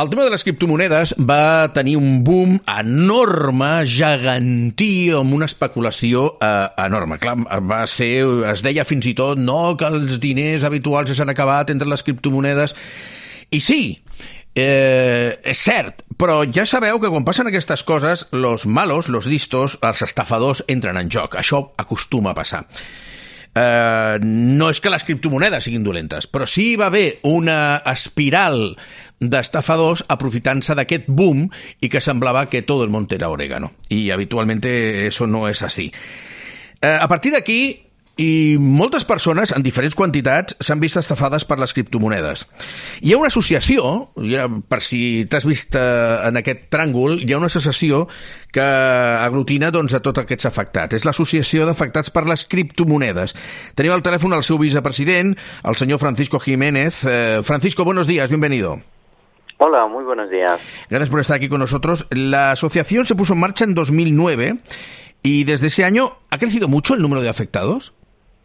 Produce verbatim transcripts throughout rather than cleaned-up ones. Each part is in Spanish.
El tema de les criptomonedes va tenir un boom enorme, gegantí, amb una especulació eh, enorme. Clar, va ser, es deia fins i tot no, que els diners habituals ja s'han acabat entre les criptomonedes. I sí, eh, és cert, però ja sabeu que quan passen aquestes coses, los malos, los listos, els estafadors entren en joc. Això acostuma a passar. Uh, no és que les criptomonedes siguin dolentes, però sí va haver una espiral d'estafadors aprofitant-se d'aquest boom i que semblava que tot el món era orégano. I habitualmente eso no és així. Uh, a partir d'aquí, i moltes persones, en diferents quantitats, s'han vist estafades per les criptomonedes. Hi ha una associació, per si t'has vist en aquest tràngol, hi ha una associació que aglutina doncs, a tots aquests afectats. És l'Associació d'Afectats per les Criptomonedes. Tenim al telèfon el seu vicepresident, el senyor Francisco Jiménez. Eh, Francisco, buenos días, bienvenido. Hola, muy buenos días. Gracias por estar aquí con nosotros. La asociación se puso en marcha en dos mil nueve y desde ese año ha crecido mucho el número de afectados.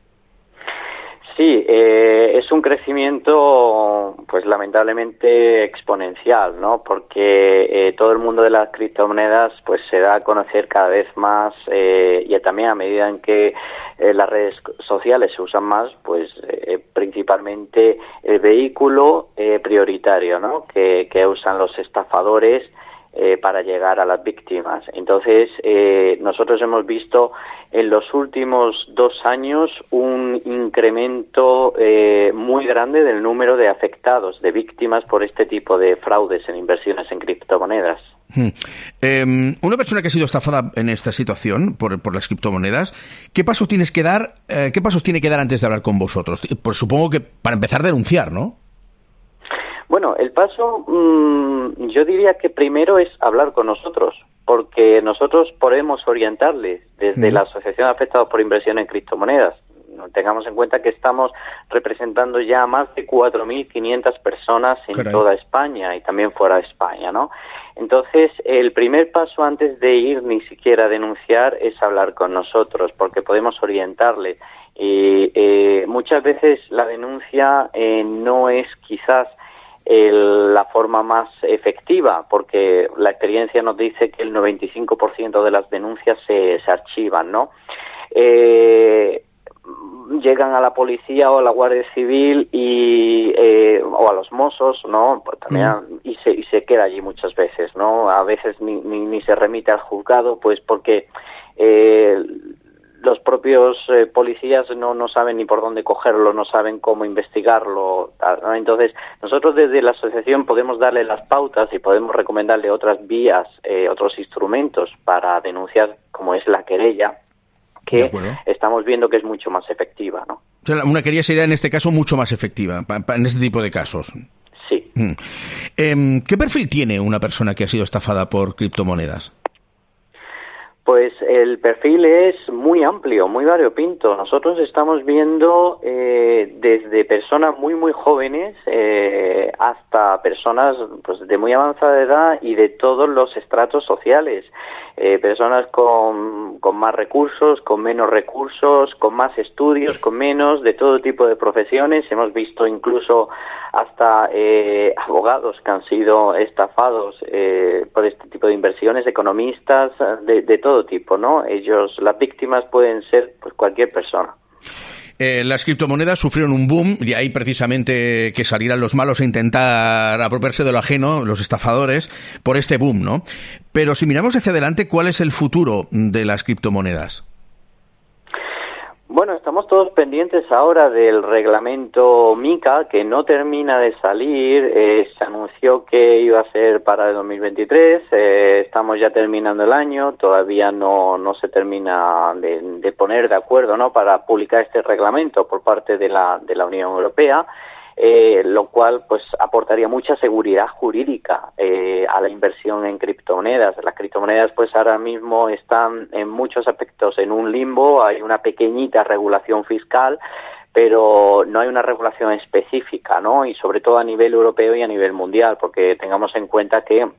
Sí, eh, es un crecimiento, pues lamentablemente exponencial, ¿no? Porque eh, todo el mundo de las criptomonedas, pues se da a conocer cada vez más eh, y también a medida en que eh, las redes sociales se usan más, pues eh, principalmente el vehículo eh, prioritario, ¿no? Que, que usan los estafadores eh, para llegar a las víctimas. Entonces, eh, nosotros hemos visto en los últimos dos años un incremento eh, muy grande del número de afectados, de víctimas por este tipo de fraudes en inversiones en criptomonedas. Hmm. Eh, una persona que ha sido estafada en esta situación por, por las criptomonedas, ¿qué pasos tienes que dar? Eh, ¿Qué pasos tiene que dar antes de hablar con vosotros? Pues supongo que para empezar a denunciar, ¿no? Bueno, el paso, mmm, yo diría que primero es hablar con nosotros, porque nosotros podemos orientarles desde mm. la Asociación de Afectados por Inversión en Criptomonedas. Tengamos en cuenta que estamos representando ya a más de cuatro mil quinientas personas en Caray. toda España y también fuera de España, ¿no? Entonces, el primer paso antes de ir ni siquiera a denunciar es hablar con nosotros, porque podemos orientarles. Y eh, muchas veces la denuncia eh, no es quizás El, la forma más efectiva, porque la experiencia nos dice que el noventa y cinco por ciento de las denuncias se, se archivan, ¿no? Eh, llegan a la policía o a la Guardia Civil y eh, o a los mozos, ¿no? Pues también, mm. y se y se queda allí muchas veces, ¿no? A veces ni ni, ni se remite al juzgado, pues porque eh, los propios eh, policías no, no saben ni por dónde cogerlo, no saben cómo investigarlo, ¿no? Entonces, nosotros desde la asociación podemos darle las pautas y podemos recomendarle otras vías, eh, otros instrumentos para denunciar, como es la querella, que estamos viendo que es mucho más efectiva, ¿no? O sea, una querella sería en este caso mucho más efectiva, pa, pa, en este tipo de casos. Sí. Mm. Eh, ¿Qué perfil tiene una persona que ha sido estafada por criptomonedas? Pues el perfil es muy amplio, muy variopinto. Nosotros estamos viendo eh, desde personas muy, muy jóvenes eh, hasta personas pues, de muy avanzada edad y de todos los estratos sociales. Eh, personas con, con más recursos, con menos recursos, con más estudios, con menos, de todo tipo de profesiones. Hemos visto incluso hasta eh, abogados que han sido estafados eh, por este tipo de inversiones, economistas, de, de todo tipo, ¿no? Ellos, las víctimas pueden ser pues cualquier persona. Eh, las criptomonedas sufrieron un boom, y ahí precisamente que salieran los malos a intentar apropiarse de lo ajeno, los estafadores, por este boom, ¿no? Pero si miramos hacia adelante, ¿cuál es el futuro de las criptomonedas? Bueno, estamos todos pendientes ahora del reglamento MiCA, que no termina de salir. Eh, se anunció que iba a ser para el dos mil veintitrés, eh, estamos ya terminando el año, todavía no, no se termina de, de poner de acuerdo, ¿no?, para publicar este reglamento por parte de la, de la Unión Europea. Eh, lo cual pues aportaría mucha seguridad jurídica eh, a la inversión en criptomonedas. Las criptomonedas pues ahora mismo están en muchos aspectos en un limbo, hay una pequeñita regulación fiscal, pero no hay una regulación específica, ¿no? Y sobre todo a nivel europeo y a nivel mundial, porque tengamos en cuenta que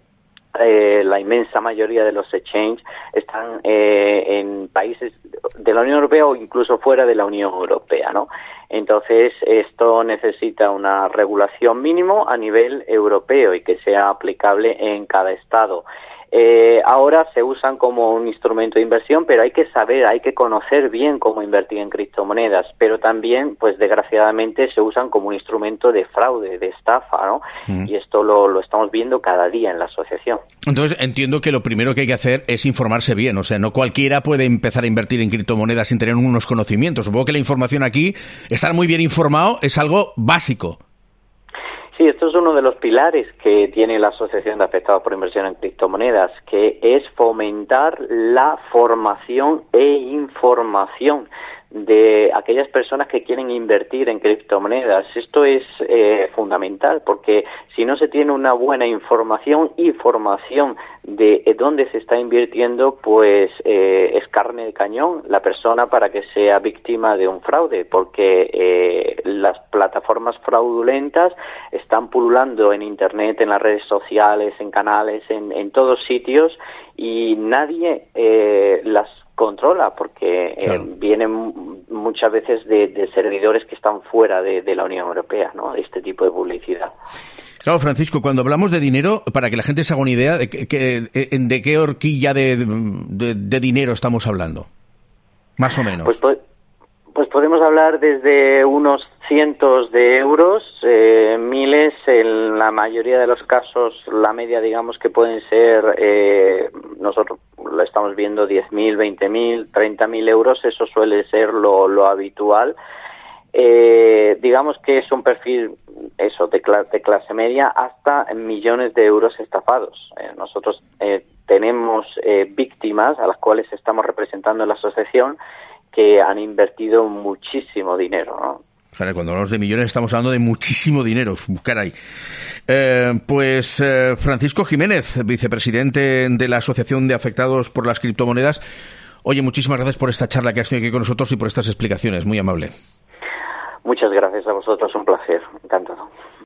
eh, la inmensa mayoría de los exchanges están eh, en países de la Unión Europea o incluso fuera de la Unión Europea, ¿no? Entonces, esto necesita una regulación mínimo a nivel europeo y que sea aplicable en cada estado. Eh, ahora se usan como un instrumento de inversión, pero hay que saber, hay que conocer bien cómo invertir en criptomonedas, pero también, pues desgraciadamente, se usan como un instrumento de fraude, de estafa, ¿no? Mm. Y esto lo, lo estamos viendo cada día en la asociación. Entonces, entiendo que lo primero que hay que hacer es informarse bien, o sea, no cualquiera puede empezar a invertir en criptomonedas sin tener unos conocimientos. Supongo que la información aquí, estar muy bien informado, es algo básico. Sí, esto es uno de los pilares que tiene la Asociación de Afectados por Inversión en Criptomonedas, que es fomentar la formación e información de aquellas personas que quieren invertir en criptomonedas. Esto es eh, fundamental, porque si no se tiene una buena información y formación de dónde se está invirtiendo, pues eh, es carne de cañón la persona para que sea víctima de un fraude, porque eh, las plataformas fraudulentas están pululando en Internet, en las redes sociales, en canales, en, en todos sitios, y nadie eh, las controla, porque claro. eh, vienen muchas veces de, de servidores que están fuera de, de la Unión Europea, ¿no? Este tipo de publicidad. Claro, Francisco, cuando hablamos de dinero, para que la gente se haga una idea, ¿de, que, de qué horquilla de, de, de dinero estamos hablando? Más o menos. Pues, pues, pues podemos hablar desde unos cientos de euros, eh, miles, en la mayoría de los casos, la media, digamos, que pueden ser, eh, nosotros lo estamos viendo, diez mil, veinte mil, treinta mil euros, eso suele ser lo, lo habitual. Eh, digamos que es un perfil, eso, de, cl- de clase media hasta millones de euros estafados. Eh, nosotros eh, tenemos eh, víctimas a las cuales estamos representando en la asociación que han invertido muchísimo dinero, ¿no? Claro, cuando hablamos de millones estamos hablando de muchísimo dinero, caray. Eh, pues eh, Francisco Jiménez, vicepresidente de la Asociación de Afectados por las Criptomonedas. Oye, muchísimas gracias por esta charla que has tenido aquí con nosotros y por estas explicaciones, muy amable. Muchas gracias a vosotros, un placer, encantado.